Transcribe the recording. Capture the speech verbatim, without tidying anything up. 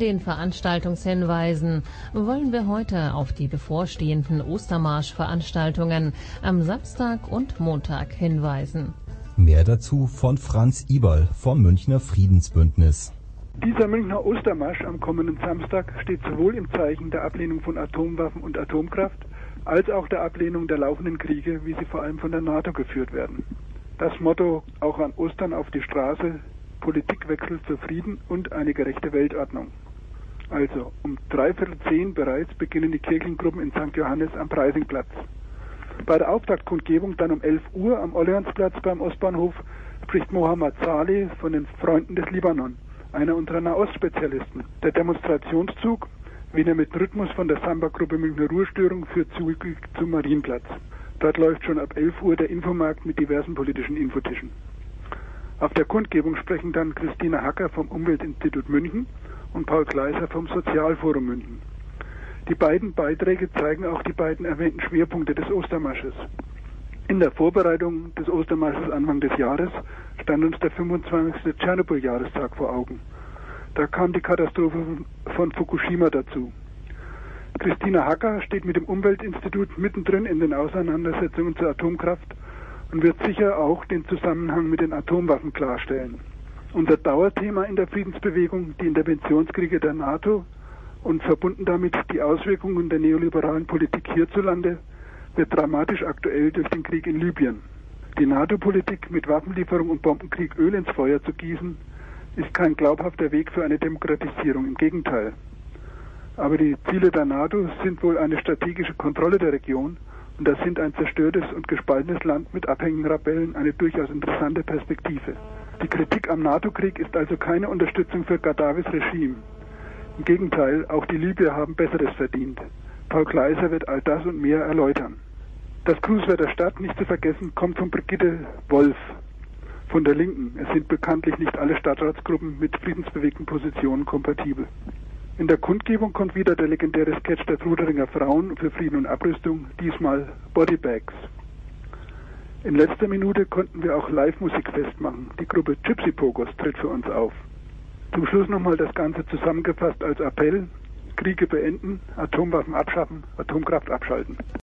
den Veranstaltungshinweisen wollen wir heute auf die bevorstehenden Ostermarsch-Veranstaltungen am Samstag und Montag hinweisen. Mehr dazu von Franz Iberl vom Münchner Friedensbündnis. Dieser Münchner Ostermarsch am kommenden Samstag steht sowohl im Zeichen der Ablehnung von Atomwaffen und Atomkraft als auch der Ablehnung der laufenden Kriege, wie sie vor allem von der NATO geführt werden. Das Motto auch an Ostern auf die Straße: Politikwechsel für Frieden und eine gerechte Weltordnung. Also um dreiviertel zehn bereits beginnen die Kirchengruppen in Sankt Johannes am Preisingplatz. Bei der Auftaktkundgebung dann um elf Uhr am Orleansplatz beim Ostbahnhof spricht Mohammad Saleh von den Freunden des Libanon, einer unserer Nahostspezialisten. Der Demonstrationszug, Wiener mit Rhythmus von der Samba-Gruppe Münchner Ruhestörung, führt zügig zum Marienplatz. Dort läuft schon ab elf Uhr der Infomarkt mit diversen politischen Infotischen. Auf der Kundgebung sprechen dann Christina Hacker vom Umweltinstitut München und Paul Kleiser vom Sozialforum München. Die beiden Beiträge zeigen auch die beiden erwähnten Schwerpunkte des Ostermarsches. In der Vorbereitung des Ostermarsches Anfang des Jahres stand uns der fünfundzwanzigste Tschernobyl-Jahrestag vor Augen. Da kam die Katastrophe von Fukushima dazu. Christina Hacker steht mit dem Umweltinstitut mittendrin in den Auseinandersetzungen zur Atomkraft und wird sicher auch den Zusammenhang mit den Atomwaffen klarstellen. Unser Dauerthema in der Friedensbewegung, die Interventionskriege der NATO und verbunden damit die Auswirkungen der neoliberalen Politik hierzulande, wird dramatisch aktuell durch den Krieg in Libyen. Die NATO-Politik mit Waffenlieferung und Bombenkrieg Öl ins Feuer zu gießen, ist kein glaubhafter Weg für eine Demokratisierung, im Gegenteil. Aber die Ziele der NATO sind wohl eine strategische Kontrolle der Region, und das sind ein zerstörtes und gespaltenes Land mit abhängigen Rebellen eine durchaus interessante Perspektive. Die Kritik am NATO-Krieg ist also keine Unterstützung für Gaddafis Regime. Im Gegenteil, auch die Libyer haben Besseres verdient. Paul Kleiser wird all das und mehr erläutern. Das Grußwort der Stadt, nicht zu vergessen, kommt von Brigitte Wolf von der Linken. Es sind bekanntlich nicht alle Stadtratsgruppen mit friedensbewegten Positionen kompatibel. In der Kundgebung kommt wieder der legendäre Sketch der Truderinger Frauen für Frieden und Abrüstung, diesmal Bodybags. In letzter Minute konnten wir auch Live-Musik festmachen. Die Gruppe Gypsy Pogos tritt für uns auf. Zum Schluss nochmal das Ganze zusammengefasst als Appell: Kriege beenden, Atomwaffen abschaffen, Atomkraft abschalten.